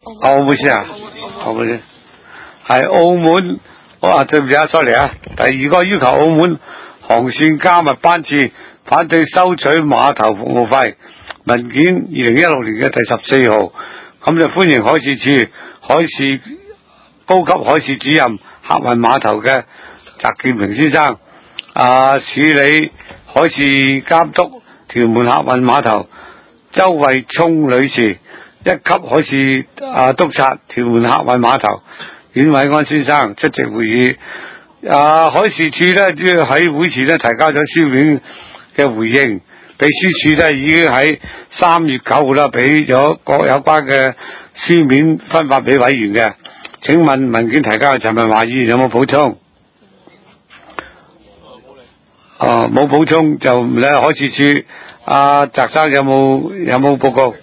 澳門先啊，澳門先係澳門。對唔住啊 ，sorry 啊。第二個要求澳門航線加密班次，反對收取碼頭服務費。文件2016年嘅第14號，咁就歡迎海事處高級海事主任客運碼頭嘅翟建平先生，處理海事監督屯門客運碼頭周慧聰女士，一級海事督察屯門客運碼頭阮偉安先生出席會議。海事處呢，主要喺會前呢提交咗書面嘅回應，秘書處呢已經喺3月9號啦，俾咗各有關嘅書面分發俾委員嘅。請問文件提交嘅陳文華議員有冇補充？冇補充就唔理。海事處翟生有冇報告？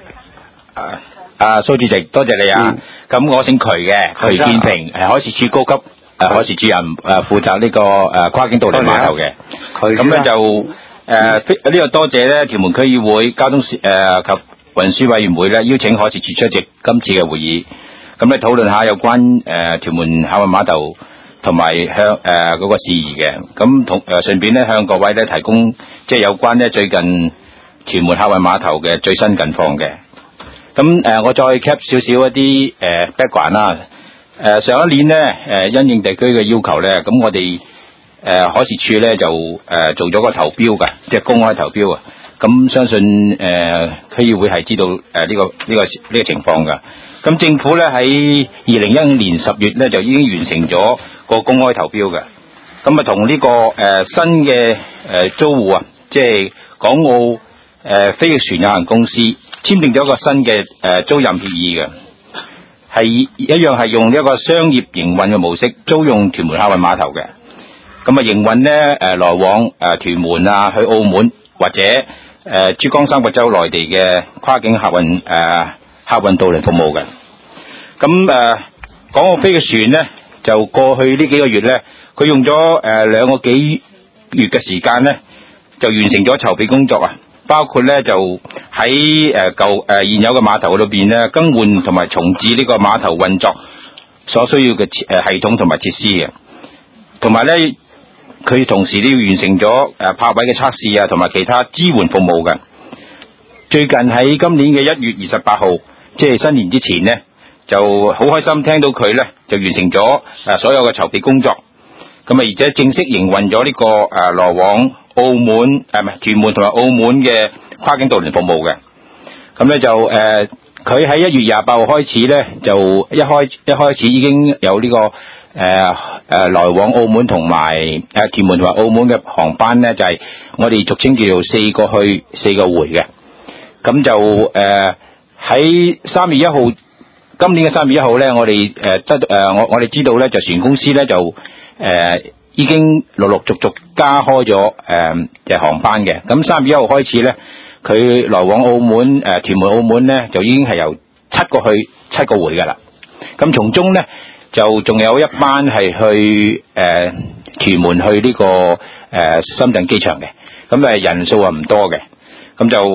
蘇主席，多謝你啊。咁我姓渠嘅，渠建平，海事處高級海事主任，負責呢個跨境渡輪碼頭嘅。咁咧就呢個多謝咧屯門區議會交通及運輸委員會咧邀請海事處出席今次嘅會議，咁咧討論下有關屯門客運碼頭同埋向嗰個事宜嘅。咁順便咧向各位咧提供即係有關咧最近屯門客運碼頭嘅最新近況嘅。咁我再 cap 少少一啲background 啦。上一年咧因應地區嘅要求咧，咁我哋海事處咧就做咗個投標嘅，即係公開投標啊。咁相信區議會係知道呢個情況㗎。咁政府咧喺2015年10月咧就已經完成咗個公開投標嘅。咁同呢個新嘅租戶啊，即係港澳飛翼船有限公司簽訂咗一個新嘅租賃協議嘅，係一樣係用一個商業營運嘅模式租用屯門客運碼頭嘅。咁營運咧來往屯門去澳門或者珠江三角洲內地嘅跨境客運渡輪服務嘅。咁港澳飛嘅船咧就過去呢幾個月咧，佢用咗2個幾月嘅時間咧就完成咗籌備工作啊。包括咧就喺現有嘅碼頭裏邊咧更換同埋重置呢個碼頭運作所需要嘅系統同埋設施嘅，同埋咧佢同時都要完成咗泊位嘅測試啊，同埋其他支援服務嘅。最近喺今年嘅1月28號，即係新年之前咧，就好開心聽到佢咧就完成咗所有嘅籌備工作，咁而且正式營運咗呢個來往澳門屯門同埋澳門嘅跨境渡輪服務嘅。咁咧就佢喺1月28號開始咧就一開始已經有呢個來往澳門同埋屯門同埋澳門嘅航班咧，就係我哋俗稱叫做4個去4個回嘅。咁就喺3月1號，今年嘅3月1號咧，我哋知道咧就船公司咧就已經陸陸續續加開咗嘅航班嘅。咁3月1號開始咧，佢來往澳門屯門澳門咧就已經係由7個去7個回噶啦。咁從中咧就仲有一班係去屯門去呢個深圳機場嘅。咁人數唔多嘅。咁就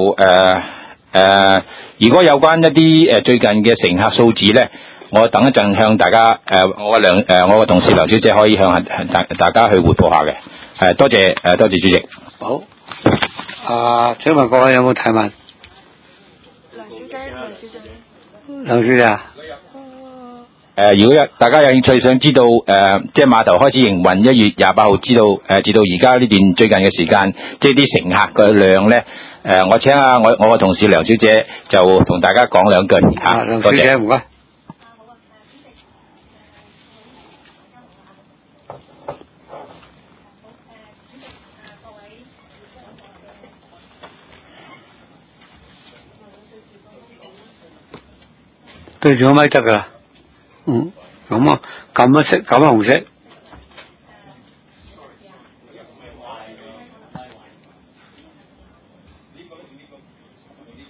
如果有關一啲最近嘅乘客數字咧，我等一陣向大家我嘅同事梁小姐可以向大家去匯報下嘅。多謝主席。 好。請問各位有冇提問？梁小姐啊。 如果大家有興趣想知道即係碼頭開始營運1月28號至到而家呢段最近嘅時間，即係啲乘客嘅量咧，我請我嘅同事梁小姐就同大家講兩句嚇。 梁小姐唔該。對住個咪得噶啦。咁啊，撳一色，撳一紅色。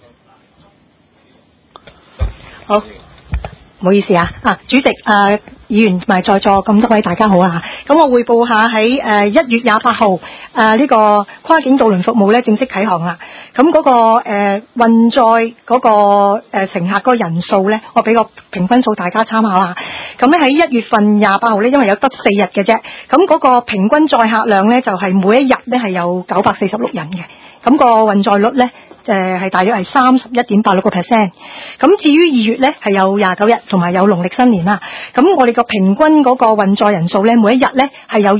好，唔好意思啊，主席議員同埋在座咁多位大家好啊！咁我匯報下喺1月28號呢個跨境渡輪服務咧正式啟航啦。咁嗰個運載嗰個乘客嗰個人數咧，我俾個平均數大家參考下。咁咧喺1月份28號咧，因為有得4日嘅啫，咁嗰個平均載客量咧就係每一日咧係有946人嘅，咁個運載率咧係大約係31.86%。咁至於2月咧係有29日，同埋有農曆新年啦。咁我哋個平均嗰個運載人數咧，每一日咧係有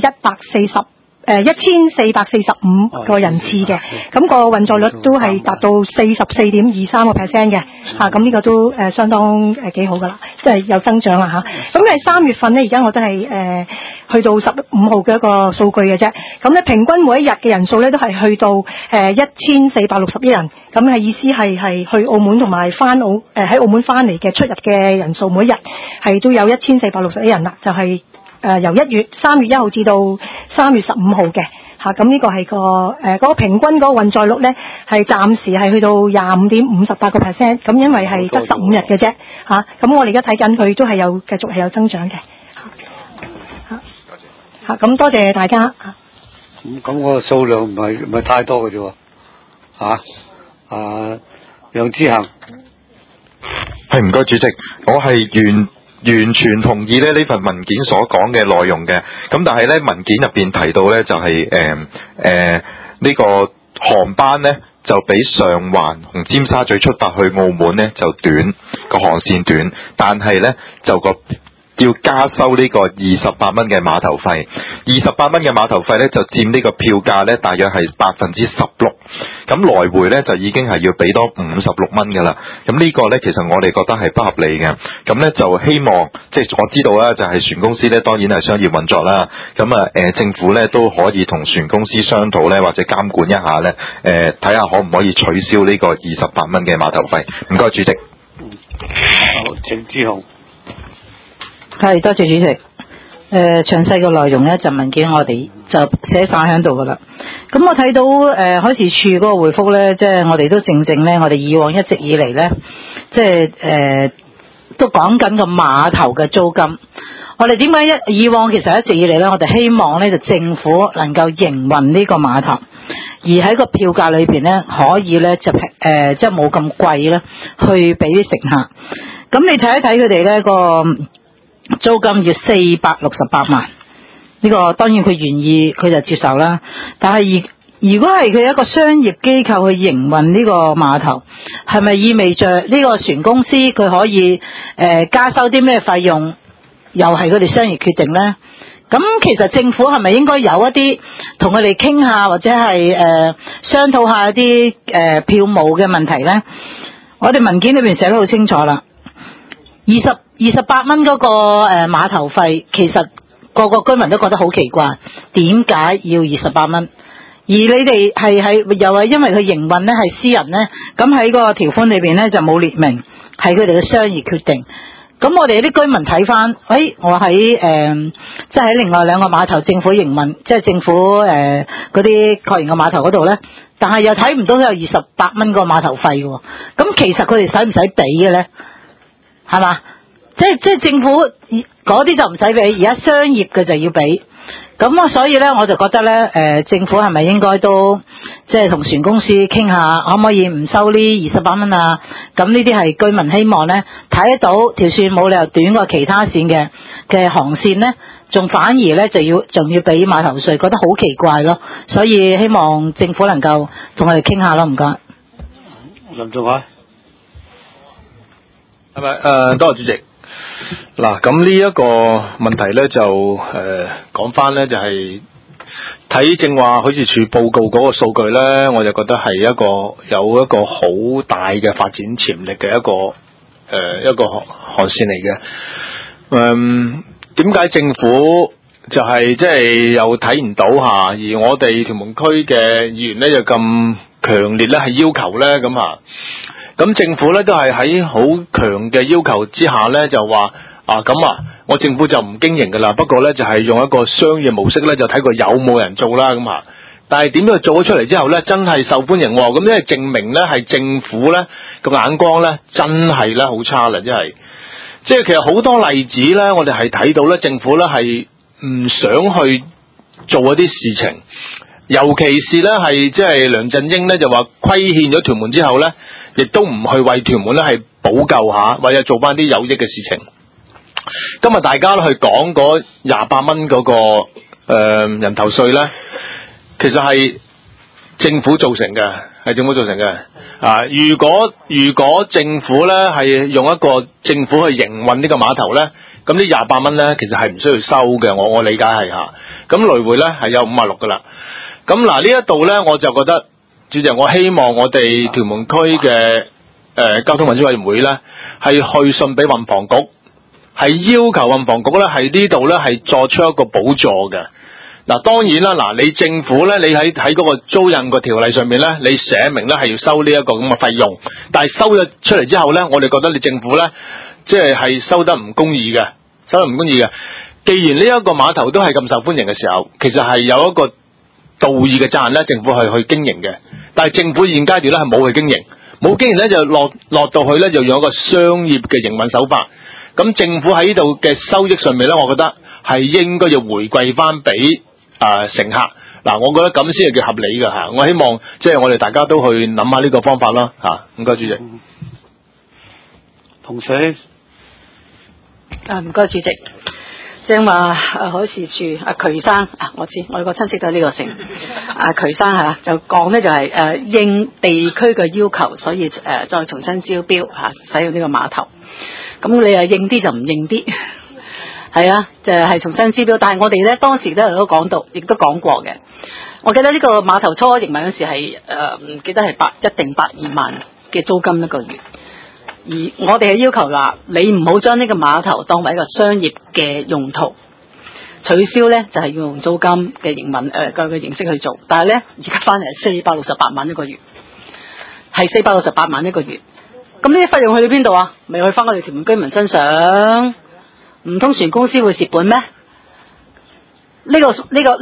1445個人次嘅，咁個運載率都係達到44.23%嘅，咁呢個都相當幾好噶啦，即係有增長啦吓。咁喺3月份咧，而家我都係去到15號嘅一個數據嘅啫。咁咧平均每一日嘅人數咧都係去到1461人，咁係意思係去澳門同埋喺澳門翻嚟嘅出入嘅人數，每一日係都有1461人啦，就係由3月1號至到3月15號嘅咁呢個係嗰個平均嗰個運載率咧係暫時係去到25.58%，咁因為係得15日嘅啫咁我哋而家睇緊佢都係繼續係有增長嘅咁多謝大家咁個數量唔係太多嘅啫楊之恒係唔該主席，我係完全同意呢份文件所講嘅內容嘅，咁但係呢文件入邊提到呢就係呢個航班呢就比上環同尖沙咀出發去澳門呢就短，個航線短，但係呢就要加收呢個28蚊嘅碼頭費，28蚊嘅碼頭費呢就佔呢個票價呢大約係16%，咁來回呢就已經係要俾多56蚊噶啦，咁呢個呢其實我哋覺得係不合理嘅，咁呢就希望即係我知道啦，就係船公司呢當然係商業運作啦，咁政府呢都可以同船公司商討呢，或者監管一下呢，睇下可唔可以取消呢個28蚊嘅碼頭費。唔該主席。 好，請之雄。 係，多謝主席。詳細嘅內容呢，就文件我哋就寫晒喺度噶啦。咁我睇到海事處嗰個回覆呢，即係我哋都正呢，我哋以往一直以嚟呢，即係都講緊個碼頭嘅租金。我哋點解以往其實一直以嚟呢，我哋希望呢就政府能夠營運呢個碼頭，而喺個票價裏邊呢，可以呢就即係冇咁貴呢，去俾啲乘客。咁你睇一睇佢哋呢個租金要468萬，呢個當然佢願意佢就接受啦。但係如果係佢一個商業機構去營運呢個碼頭，係咪意味着呢個船公司佢可以加收啲咩費用？又係佢哋商業決定呢？咁其實政府係咪應該有一啲同佢哋傾下，或者係商討下一啲票務嘅問題呢？我哋文件裏邊寫得好清楚啦，28蚊嗰個碼頭費，其實個居民都覺得好奇怪，點解要28蚊？而你哋係又係因為佢營運咧係私人咧，咁喺個條款裏邊咧就冇列明係佢哋嘅商業決定。咁我哋啲居民睇翻，我喺即係喺另外2個碼頭政府營運，即係政府嗰啲確認嘅碼頭嗰度咧，但係又睇唔到有28蚊個碼頭費喎。咁其實佢哋使唔使俾嘅咧？係嘛？即係政府嗰啲就唔使俾，而家商業嘅就要俾。咁所以咧，我就覺得咧，政府係咪應該都即係同船公司傾下，可唔可以唔收呢28蚊啊？咁呢啲係居民希望咧睇得到條線冇理由短過其他線嘅航線咧，仲反而咧仲要俾碼頭稅，覺得好奇怪咯。所以希望政府能夠同我哋傾下咯，唔該。 林仲海， 係咪？多謝主席。嗱，咁呢一個問題咧就講翻咧就係睇正話海事處報告嗰個數據咧，我就覺得係有一個好大嘅發展潛力嘅一個航線嚟嘅。點解政府就係即係又睇唔到下，而我哋屯門區嘅議員咧就咁強烈咧係要求咧咁啊？咁政府咧都係喺好強嘅要求之下咧，就話我政府就唔經營噶啦，不過咧就係用一個商業模式咧，就睇佢有冇人做啦咁啊。但係點樣做咗出嚟之後咧，真係受歡迎喎。咁因為證明咧係政府咧個眼光咧真係咧好差啦，真係。 即係其實好多例子咧，我哋係睇到咧，政府咧係唔想去做一啲事情，尤其是咧係即係梁振英咧就話虧欠咗屯門之後咧，亦都唔去為屯門咧係補救下，或者做翻啲有益嘅事情。今日大家都去講嗰28蚊嗰個人頭稅咧，其實係政府造成嘅，係政府造成嘅。如果政府咧係用一個政府去營運呢個碼頭咧，咁呢28蚊咧其實係唔需要收嘅。我理解係嚇。咁來回咧係有56噶啦。咁嗱呢一度咧，我就覺得主席，我希望我哋屯門區嘅交通運輸委員會咧係去信俾運房局，係要求運房局咧係呢度咧係作出一個補助嘅。嗱當然啦，嗱你政府咧，你喺嗰個租賃個條例上面咧，你寫明咧係要收呢一個咁嘅費用，但係收咗出嚟之後咧，我哋覺得你政府咧即係收得唔公義嘅，收得唔公義嘅。既然呢一個碼頭都係咁受歡迎嘅時候，其實係有一個道義嘅責任咧，政府係去經營嘅。但係政府現階段咧係冇去經營，冇經營咧就落到去咧就用一個商業嘅營運手法。咁政府喺呢度嘅收益上面咧，我覺得係應該要回饋翻俾乘客。嗱，我覺得咁先係叫合理嘅嚇。我希望即係我哋大家都去諗下呢個方法啦嚇。唔該主席。 同水。 唔該主席。正話海事處渠生我知我有個親戚都係呢個姓渠生就講咧就係應地區嘅要求，所以再重新招標使用呢個碼頭。咁你應啲就唔應啲，係啊，就係重新招標。但係我哋咧當時都有講到，亦都講過嘅。我記得呢個碼頭初營運嗰時係唔記得係一定120萬嘅租金一個月。而我哋係要求啦，你唔好將呢個碼頭當為一個商業嘅用途，取消咧就係要用租金嘅營運嘅形式去做。但係咧而家翻嚟係468萬一個月，係468萬一個月。咁呢啲費用去到邊度啊？咪去翻我哋屯門居民身上？唔通船公司會蝕本咩？呢個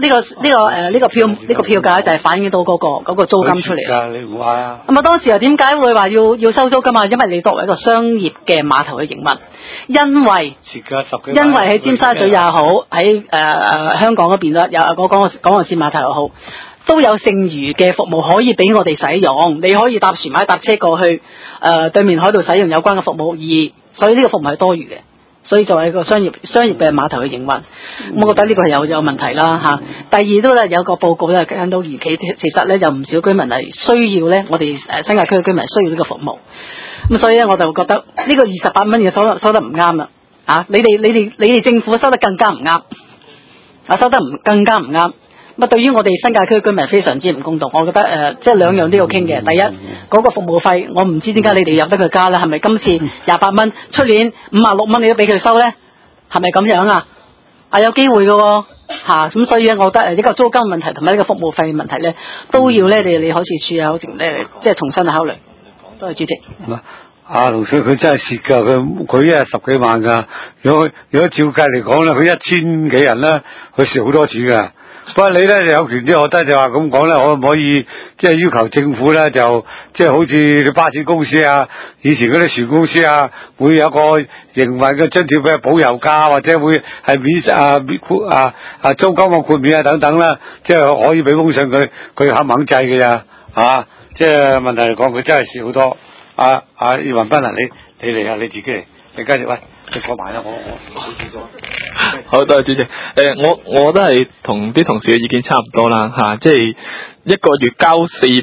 票價就係反映到嗰個租金出嚟。 你唔話啊？ 咁當時又點解會話要收租金啊？因為你作為一個商業嘅碼頭嘅營運，因為喺尖沙咀也好，喺香港嗰邊啦，有港岸線碼頭又好，都有剩餘嘅服務可以俾我哋使用。你可以搭船或者搭車過去對面海度使用有關嘅服務，所以呢個服務係多餘嘅。所以作為一個商業嘅碼頭嘅營運，我覺得呢個係有問題啦嚇。第二都係有個報告咧，見到預期其實咧有唔少居民係需要咧，我哋新界區嘅居民需要呢個服務。咁所以咧我就覺得呢個28蚊嘅收得唔啱啦嚇。你哋政府收得更加唔啱，收得更加唔啱。咁對於我哋新界區居民非常之唔公道，我覺得即係兩樣都要傾嘅。第一，嗰個服務費，我唔知點解你哋入得佢加啦，係咪今次28蚊，出年56蚊你都俾佢收咧？係咪咁樣啊？有機會嘅喎嚇，咁所以咧，我覺得呢個租金問題同埋呢個服務費問題咧，都要咧你海事處好似即係重新考慮。多謝主席。 龍水佢真係蝕㗎，佢一日10幾萬㗎。如果照計嚟講咧，佢1000幾人咧，佢蝕好多錢㗎。不過你咧有權啲，我覺得就話咁講咧，可唔可以即係要求政府咧就即係好似巴士公司啊，以前嗰啲船公司啊，會有個營運嘅津貼俾補油價，或者會係免租金嘅豁免啊等等啦，即係可以俾封信佢肯唔肯制嘅咋即係問題嚟講，佢真係蝕好多。葉文斌啊，你嚟啊，你自己嚟，你跟住喂，你講埋啦，我好清楚。 好，多謝主席。我都係同啲同事嘅意見差唔多啦嚇，即係一個月交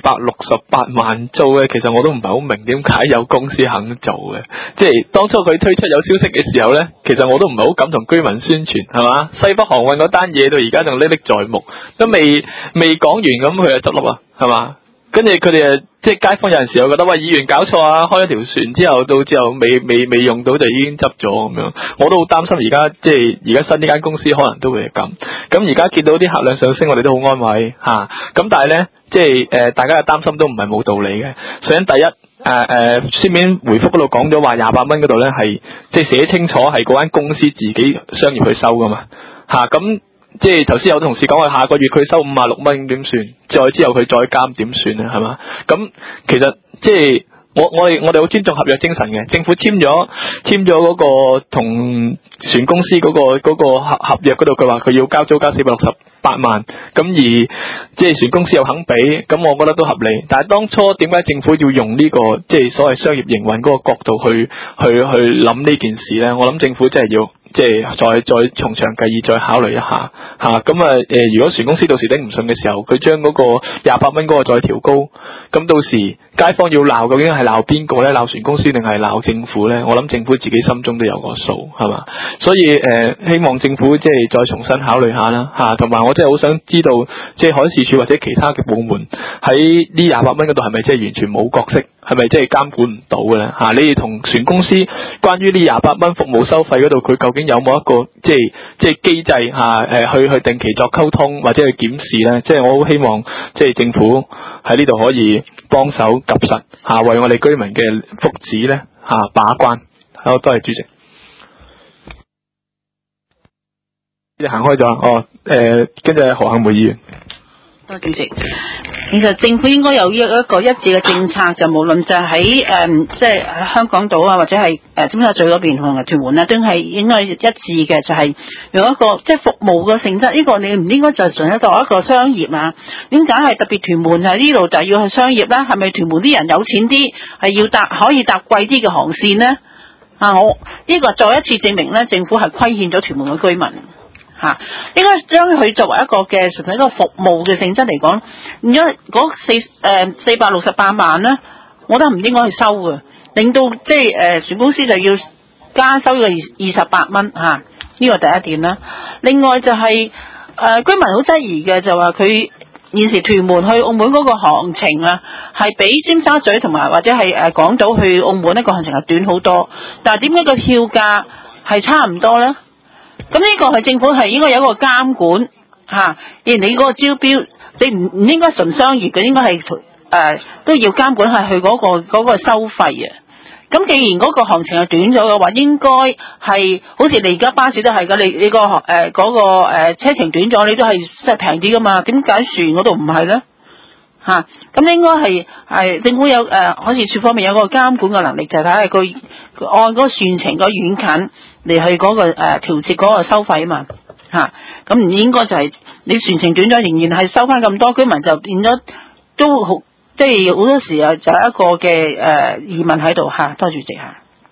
468萬租咧，其實我都唔係好明點解有公司肯做嘅。即係當初佢推出有消息嘅時候咧，其實我都唔係好敢同居民宣傳，係嘛？西北航運嗰單嘢到而家仲歷歷在目，都未講完咁佢就執笠啦，係嘛？跟住佢哋即係街坊有陣時候覺得喂，議員搞錯啊，開咗條船之後到之後未用到就已經執咗咁樣，我都好擔心而家新呢間公司可能都會係咁。咁而家見到啲客量上升，我哋都好安慰嚇。咁但係咧，即係大家嘅擔心都唔係冇道理嘅。首先第一書面回覆嗰度講咗話28蚊嗰度咧係即係寫清楚係嗰間公司自己商業去收噶嘛嚇咁。即係頭先有同事講話下個月佢收56蚊點算？再之後佢再減點算啊？係嘛？咁其實即係我哋好尊重合約精神嘅，政府簽咗嗰個同船公司嗰個合約嗰度，佢話佢要交租交468萬，咁而即係船公司又肯俾，咁我覺得都合理。但係當初點解政府要用呢個即係所謂商業營運嗰個角度去諗呢件事咧？我諗政府真係要即係再從長計議，再考慮一下吓。咁如果船公司到時頂唔順嘅時候，佢將嗰個28蚊嗰個再調高，咁到時街坊要鬧，究竟係鬧邊個咧？鬧船公司定係鬧政府咧？我諗政府自己心中都有個數，係嘛？所以希望政府即係再重新考慮下啦吓。同埋我真係好想知道，即係海事處或者其他嘅部門喺呢28蚊嗰度係咪即係完全冇角色？係咪即係監管唔到嘅咧？你哋同船公司關於呢28蚊服務收費嗰度，佢究竟有冇一個即係機制去定期作溝通或者去檢視咧？即係我好希望即係政府喺呢度可以幫手及實為我哋居民嘅福祉咧把關。好，多謝主席。你行開咗跟住何幸梅議員。 多謝主席。其實政府應該有一個一致嘅政策，就無論就喺即係香港島啊，或者係尖沙咀嗰邊同埋屯門咧，都係應該一致嘅，就係用一個即係服務嘅性質。呢個你唔應該就純粹作一個商業啊？點解係特別屯門喺呢度就要去商業咧？係咪屯門啲人有錢啲，係要可以搭貴啲嘅航線咧？我呢個再一次證明咧，政府係虧欠咗屯門嘅居民。應該將佢作為一個嘅純粹一個服務嘅性質嚟講，如果嗰468萬咧，我覺得唔應該去收嘅，令到即係船公司就要加收個28蚊呢個第一點啦。另外就係、居民好質疑嘅就話佢現時屯門去澳門嗰個航程啊，係比尖沙咀同埋或者係港島去澳門呢個行程係短好多，但係點解個票價係差唔多咧？咁呢個係政府係應該有一個監管既然你嗰個招標，你唔應該純商業嘅，應該係都要監管係佢嗰個收費啊。咁既然嗰個行程係短咗嘅話，應該係好似你而家巴士都係㗎，你個嗰個車程短咗，你都係即係平啲㗎嘛？點解船嗰度唔係咧？咁應該係政府有海事處方面有個監管嘅能力，就係睇下佢按嗰個船程個遠近嚟去嗰個調節嗰個收費啊嘛。咁唔應該就係你船程短咗，仍然係收翻咁多，居民就變咗都好，即係好多時就有一個嘅疑問喺度多謝主席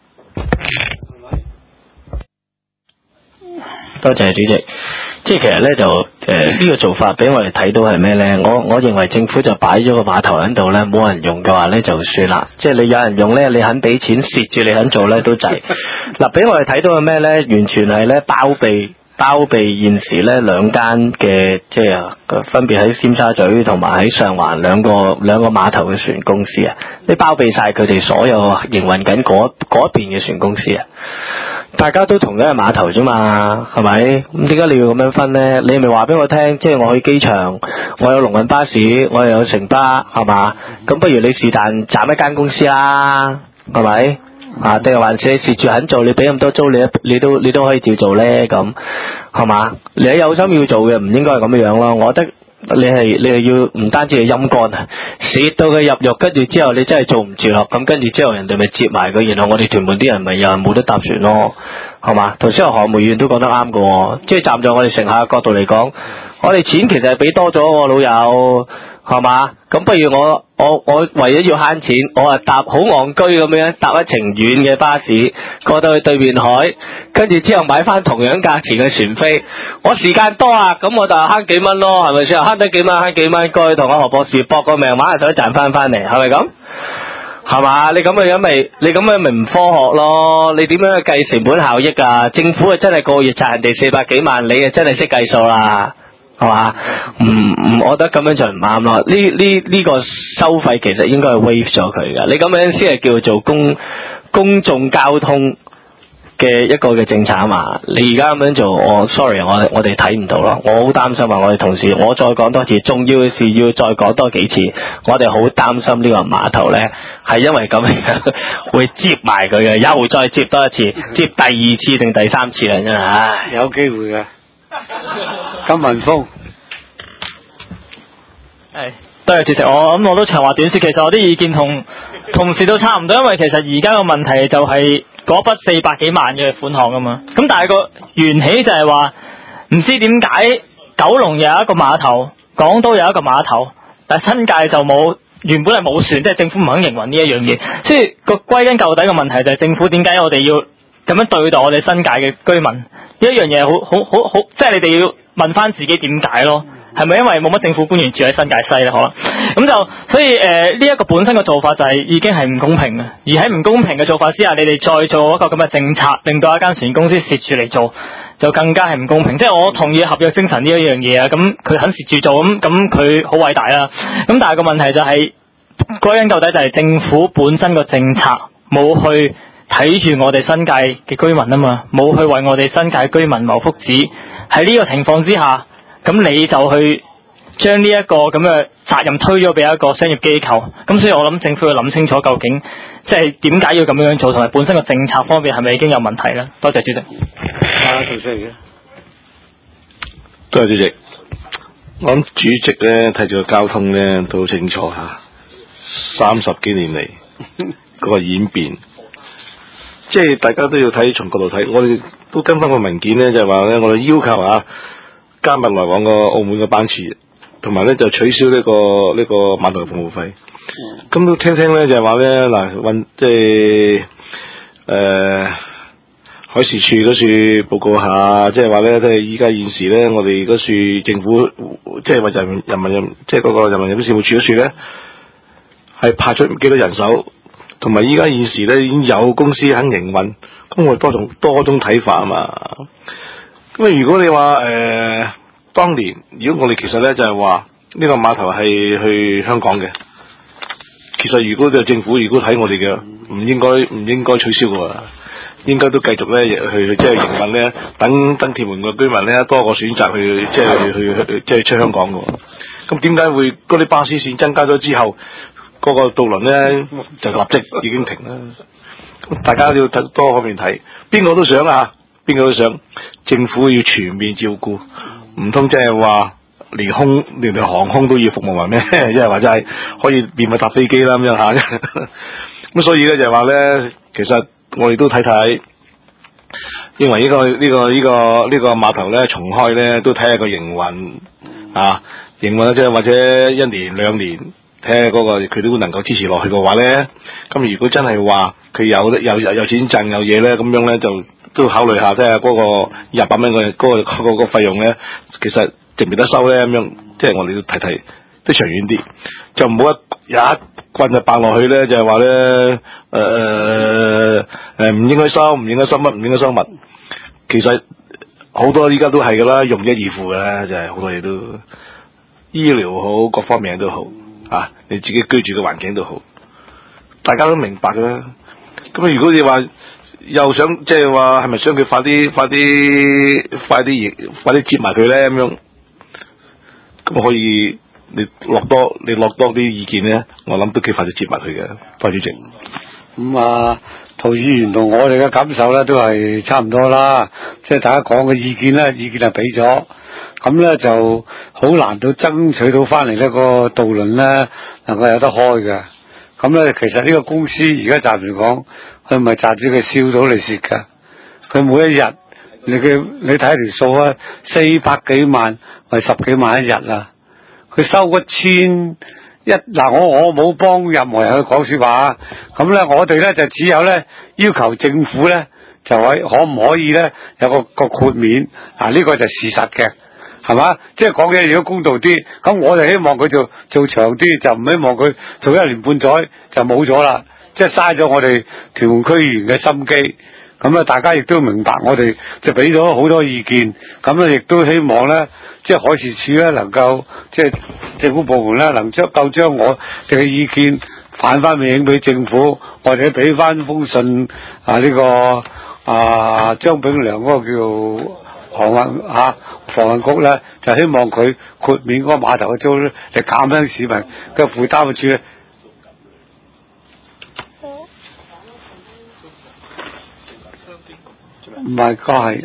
多謝主席。即係其實咧就呢個做法俾我哋睇到係咩咧？我認為政府就擺咗個碼頭喺度咧，冇人用嘅話咧就算啦。即係你有人用咧，你肯俾錢蝕住你肯做咧都滯。嗱，俾我哋睇到係咩咧？完全係咧包庇現時咧兩間嘅即係分別喺尖沙咀同埋喺上環兩個碼頭嘅船公司啊，你包庇晒佢哋所有營運緊嗰邊嘅船公司啊。大家都同一個碼頭啫嘛，係咪？咁點解你要咁樣分呢？你咪話俾我聽，即係我去機場，我有龍運巴士，我又有城巴，係嘛？咁不如你是但站一間公司啦，係咪？定係還是你蝕住肯做，你俾咁多租，你都可以照做呢？咁係嘛？你有心要做嘅，唔應該係咁樣咯。我覺得你係要唔單止係陰乾啊，蝕到佢入肉，跟住之後你真係做唔住咯，咁跟住之後人哋咪接埋佢，然後我哋屯門啲人咪又係冇得搭船咯，係嘛？頭先何梅議員都講得啱㗎，即係站在我哋乘客嘅角度嚟講，我哋錢其實係俾多咗喎，老友，係嘛？咁不如我為咗要慳錢，我搭好戇居咁樣搭一程遠嘅巴士過到去對面海，跟住之後買翻同樣價錢嘅船飛，我時間多啊，咁我就慳幾蚊咯，係咪先？慳得幾蚊過去同阿何博士搏個命，玩下手賺翻嚟，係咪咁？係嘛？你咁樣咪唔科學咯？你點樣去計成本效益啊？政府啊真係個月賺人哋400幾萬，你啊真係識計數啦。係嘛？我覺得咁樣就唔啱咯。呢個收費其實應該係 waive 咗佢㗎。你咁樣先係叫做公眾交通嘅一個嘅政策啊嘛。你而家咁樣做，sorry，我哋睇唔到咯。我好擔心啊！我哋同事，我再講多次，重要嘅事要再講多幾次。我哋好擔心呢個碼頭咧，係因為咁樣會接埋佢嘅，又再接多一次，接第二次定第三次啦，真係。唉， 有機會嘅。金文峰， 多謝主席。我都長話短說，其實我啲意見同同時都差唔多，因為其實而家個問題就係嗰筆400幾萬嘅款項啊嘛。咁但係個緣起就係話，唔知點解九龍有一個碼頭，港島有一個碼頭，但係新界就冇，原本係冇船，即係政府唔肯營運呢一樣嘢。所以個歸根究底嘅問題就係政府點解我哋要咁樣對待我哋新界嘅居民？呢一樣嘢好，即係你哋要問翻自己點解咯。係咪因為冇乜政府官員住喺新界西咧？可能咁就所以呢一個本身嘅做法就係已經係唔公平嘅，而喺唔公平嘅做法之下，你哋再做一個咁嘅政策，令到一間船公司蝕住嚟做，就更加係唔公平。即係我同意合約精神呢一樣嘢啊，咁佢肯蝕住做，咁佢好偉大啦。咁但係個問題就係歸根究底就係政府本身個政策冇去睇住我哋新界嘅居民啊嘛，冇去為我哋新界居民謀福祉。喺呢個情況之下，咁你就去將呢一個咁嘅責任推咗俾一個商業機構，咁所以我諗政府要諗清楚究竟即係點解要咁樣做，同埋本身個政策方面係咪已經有問題咧？多謝主席。 主席嘅，多謝主席。我諗主席咧睇住個交通咧都好清楚吓，30幾年嚟嗰個演變，即係大家都要睇從角度睇。我哋都跟翻個文件咧，就係話咧，我哋要求加密來往個澳門嘅班次，同埋咧就取消呢個碼頭嘅服務費。咁都聽咧就係話咧嗱，即係海事處嗰處報告下，即係話咧，即係依家現時咧，我哋嗰處政府即係話人民即係嗰個人民事務處嗰處咧，係派出幾多人手，同埋依家現時咧已經有公司肯營運，咁我哋多種睇法啊嘛。咁如果你話當年如果我哋其實咧就係話呢個碼頭係去香港嘅，其實如果就政府如果睇我哋嘅，唔應該取消嘅，應該都繼續咧去即係營運咧，等屯門嘅居民咧多個選擇去即係出香港嘅。咁點解會嗰啲巴士線增加咗之後，嗰個渡輪咧就立即已經停啦？咁大家都要多方面睇，邊個都想邊個都想政府要全面照顧，唔通即係話連航空都要服務埋咩？即係話真係可以免費搭飛機啦咁樣嚇。咁所以咧就係話咧，其實我哋都睇，認為呢個碼頭咧重開咧都睇下個營運營運即係或者1年2年。睇下嗰個佢都能夠支持落去嘅話咧，咁如果真係話佢有錢賺有嘢咧，咁樣咧就都考慮下睇下嗰個200蚊嘅嗰個費用咧，其實值唔值得收咧咁樣，即係我哋都睇都長遠啲，就唔好一棍就掟落去咧，就係話咧唔應該收乜唔應該收物，其實好多依家都係噶啦，用一而付嘅，就係好多嘢都醫療好，各方面都好。你自己居住嘅環境都好，大家都明白嘅啦。咁如果你話又想即係話係咪想佢快啲接埋佢咧咁樣，咁可以你落多啲意見咧，我諗都幾快就接埋佢嘅。多謝主席。 咁陶議員同我哋嘅感受咧都係差唔多啦，即係大家講嘅意見係俾咗。咁咧就好難到爭取到翻嚟呢個渡輪咧能夠有得開嘅。咁咧其實呢個公司而家暫時講，佢唔係賺住佢笑到你蝕㗎。佢每一日你睇條數400幾萬為10幾萬一日啦。佢收1000我冇幫任何人去講說話。咁咧我哋咧就只有咧要求政府咧就可唔可以咧有個豁免呢個就事實嘅。係嘛？即係講嘢如果公道啲，咁我就希望佢做長啲，就唔希望佢做1年半載就冇咗啦，即係嘥咗我哋屯門區議員嘅心機。咁大家亦都明白，我哋就俾咗好多意見。咁亦都希望咧，即係海事處咧能夠，即係政府部門咧能夠將我哋嘅意見反翻面俾政府，或者俾翻封信呢個張炳良嗰個叫航運局咧，就希望佢豁免嗰個碼頭嘅租咧，嚟減輕市民嘅負擔嘅處。唔係，係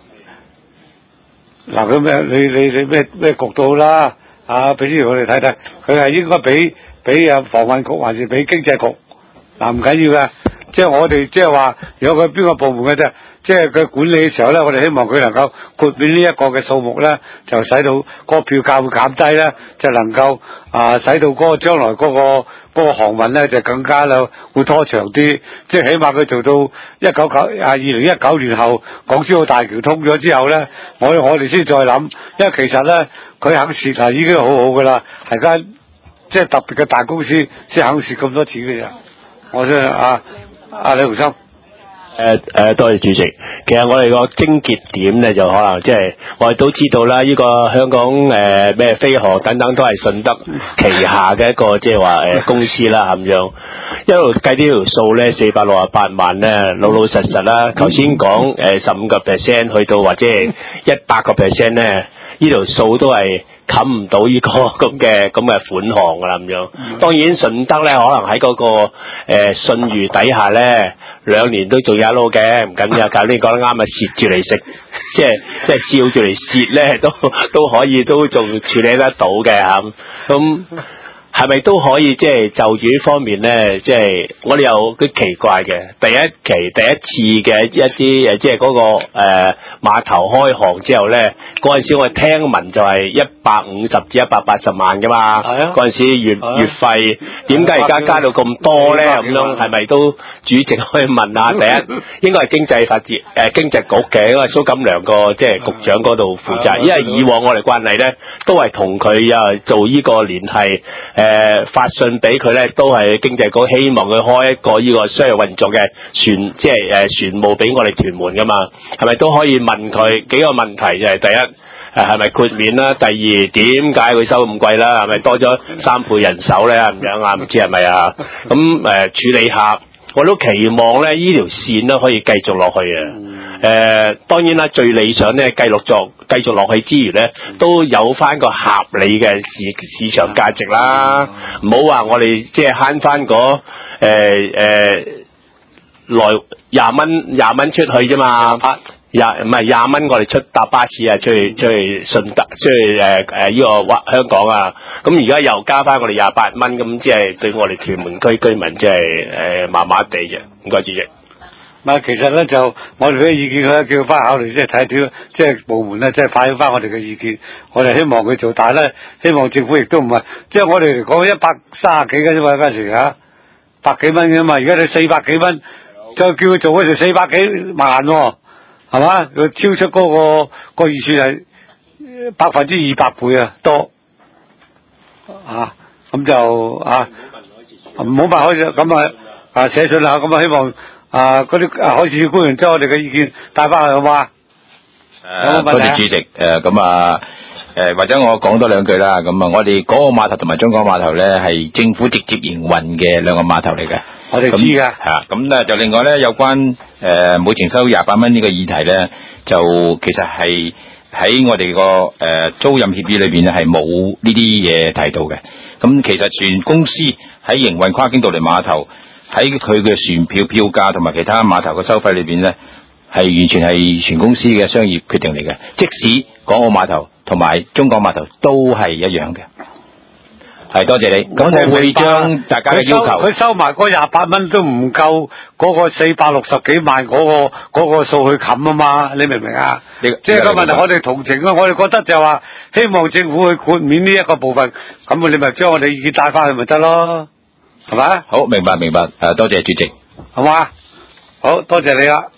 嗱，佢咩？你咩局都好啦，俾啲我哋睇睇，佢係應該俾房運局還是俾經濟局嗱唔緊要嘅，即係我哋即係話有佢邊個部門嘅啫，即係佢管理嘅時候咧，我哋希望佢能夠豁免呢一個嘅數目咧，就使到個票價會減低咧，就能夠使到嗰個將來嗰個航運咧就更加會拖長啲，即係起碼佢做到2019年後港珠澳大橋通咗之後咧，我哋先再諗，因為其實咧佢肯蝕係已經好好噶啦，係間即係特別嘅大公司先肯蝕咁多錢嘅啫。我相信李鴻心。 多謝主席。其實我哋個症結點咧，就可能即係我哋都知道啦，呢個香港咩飛航等等都係順德旗下嘅一個即係話公司啦咁樣。一路計呢條數咧，468萬咧，老老實實啦。頭先講15% 去到或者係100% 咧，呢條數都係冚唔到呢個咁嘅款項噶啦咁樣。當然順德咧可能喺嗰個信譽底下咧，2年都仲有一路嘅，唔緊要。教練講得啱啊，蝕住嚟食，即係笑住嚟蝕咧，都可以都仲處理得到嘅嚇。咁係咪都可以即係就住呢方面咧？即係我哋有啲奇怪嘅，第一次嘅一啲即係嗰個碼頭開航之後咧，嗰陣時我聽聞就係150至180萬噶嘛。係啊。嗰陣時月費點解而家加到咁多咧？咁樣係咪都主席可以問下？第一應該係經濟發展經濟局嘅，因為蘇錦良個即係局長嗰度負責。因為以往我哋慣例咧，都係同佢做呢個聯繫。發信俾佢咧，都係經濟局希望佢開一個呢個商業運作嘅船，即係船務俾我哋屯門噶嘛，係咪都可以問佢幾個問題？就係第一，係咪豁免啦？第二，點解會收咁貴啦？係咪多咗3倍人手咧？咁樣啊？唔知係咪啊？咁處理下，我都期望咧呢條線咧可以繼續落去啊！當然啦，最理想咧繼續落去之餘咧，都有翻個合理嘅市場價值啦。唔好話我哋即係慳翻嗰來20蚊出去啫嘛。20蚊我哋出搭巴士啊，出去順德，出去呢個香港啊。咁而家又加翻我哋28蚊，咁即係對我哋屯門區居民即係麻麻地嘅。唔該主席。 其實咧就我哋嘅意見咧叫翻考慮，即係睇點，即係部門咧即係反映翻我哋嘅意見。我哋希望佢做，但係咧希望政府亦都唔係，即係我哋嚟講130幾嘅啫嘛，嗰陣時百幾蚊嘅嘛，而家你400幾蚊，就叫佢做嗰條400幾萬喎，係嘛？佢超出嗰個預算係200倍啊多咁就唔好辦開咗，咁寫信啦，咁希望。嗰啲海事處官員將我哋嘅意見帶翻去好嘛？ 多謝主席。或者我講多兩句啦。咁我哋嗰個碼頭同埋中港碼頭咧係政府直接營運嘅兩個碼頭嚟嘅。 我哋知㗎。 咁咧就另外咧有關每程收28蚊呢個議題咧，就其實係喺我哋個租賃協議裏邊咧係冇呢啲嘢提到嘅。咁其實船公司喺營運跨境渡輪碼頭。喺佢嘅船票票價同埋其他碼頭嘅收費裏邊咧，係完全係船公司嘅商業決定嚟嘅。即使港澳碼頭同埋中港碼頭都係一樣嘅。係多謝你。咁我會將大家嘅要求， 佢收埋嗰28蚊都唔夠嗰個460幾萬嗰個數去冚啊嘛，你明唔明啊？即係個問題，我哋同情啊，我哋覺得就話希望政府去豁免呢一個部分，咁你咪將我哋意見帶翻去咪得咯。係咪？ 好，明白。多謝主席。 好嘛？好多謝你啦。